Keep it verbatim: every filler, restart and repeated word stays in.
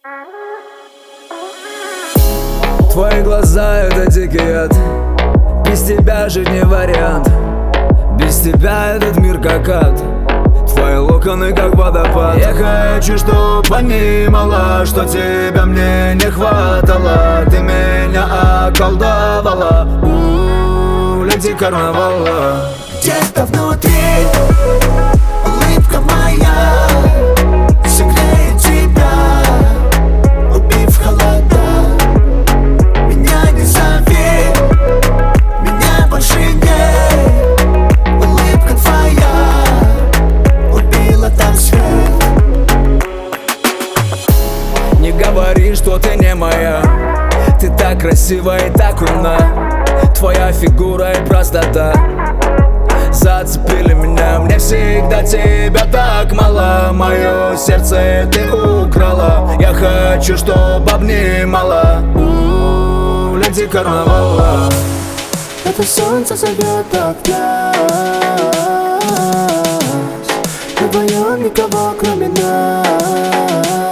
Твои глаза — это дикий яд. Без тебя жить не вариант. Без тебя этот мир как ад. Твои локоны как водопад. Я хочу, чтоб понимала, что тебя мне не хватало. Ты меня околдовала. У-у-у, леди карнавала. Где-то внутри улыбка моя согреет тебя, убив холода. Меня не зови, меня больше нет. Улыбка твоя убила там свет. Не говори, что ты не моя. Ты так красива и так умна. Твоя фигура и простота зацепили меня. Мне всегда тебя так мало. Мое сердце ты украла. Я хочу, чтоб обнимала. У-у-у, леди карнавала. Это солнце зовет так нас. Мы вдвоем, никого кроме нас.